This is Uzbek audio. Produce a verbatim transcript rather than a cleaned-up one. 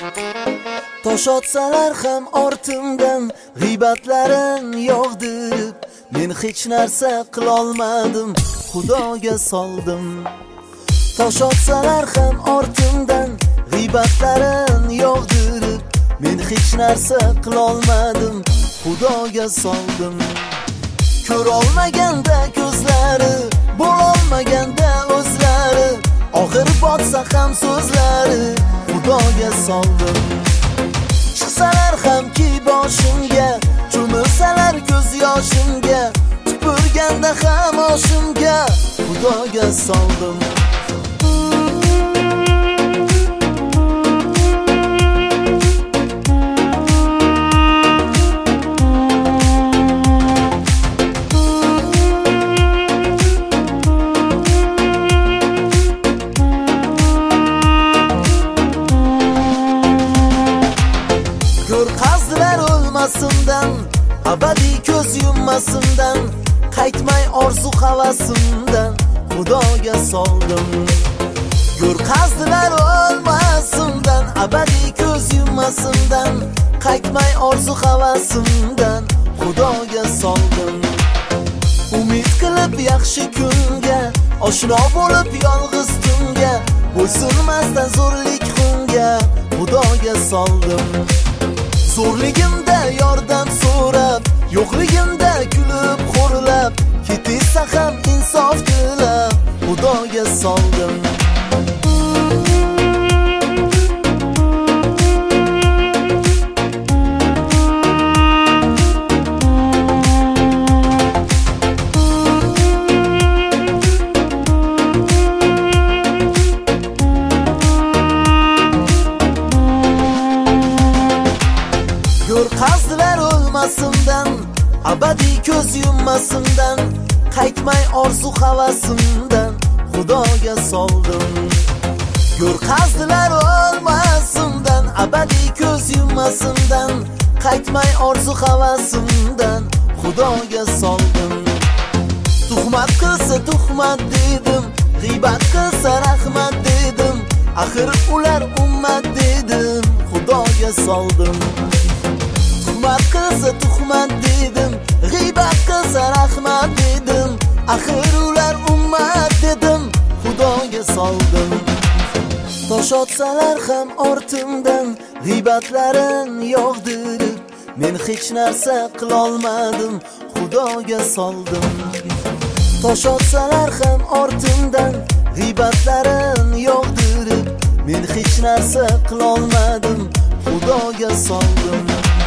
Tosh otsalar ham ortimdan g'iybatlarin yog'dirib, men hech narsa qilolmadim, Xudoga soldim. Tosh otsalar ham ortimdan g'iybatlarin yog'dirib, men hech narsa qilolmadim, Xudoga soldim. Ko'rolmaganda ko'zlari, bo'lolmaganda o'zlari, og'ir botsa ham so'zlari, Xudoga soldim. Chiqsalar hamki boshimga, cho'milsalar ko'z yoshimga, tupurganda ham oshimga, Xudoga soldim. Qazdilar o'lmasimdan, abadiy ko'z yummasimdan, qaytmay orzu havasimdan, Xudoga soldim. Gör qazdilar o'lmasimdan, abadiy ko'z yummasimdan, qaytmay orzu havasimdan, Xudoga soldim. Umid qilib yaxshi kunga, oshno bo'lib yolg'iz tunga, bo'ysunmasdan zo'rlik xunga, Xudoga soldim. Zo'rligimda yordam so'rab, yo'qligimda kulib xo'rlab, ketsa ham insof tilab, Xudoga soldim. Qazdilar o'lmasimdan, abadiy ko'z yummasimdan, qaytmay orzu havasimdan, Xudoga soldim. Gör qazdilar o'lmasimdan, abadiy ko'z yummasimdan, qaytmay orzu havasimdan, Xudoga soldim. Tuhmat qilsa tuhmat dedim, g'iybat qilsa rahmat dedim, axir ular ummat dedim, Xudoga soldim. Tuhmat qilsa tuhmat dedim, g'iybat qilsa rahmat dedim, axir ular ummat dedim, Xudoga soldim. Tosh otsalar ham ortimdan g'iybatlarin yog'dirib, men hech narsa qilolmadim, Xudoga soldim. Tosh otsalar ham ortimdan g'iybatlarin yog'dirib, men hech narsa qilolmadim, Xudoga soldim.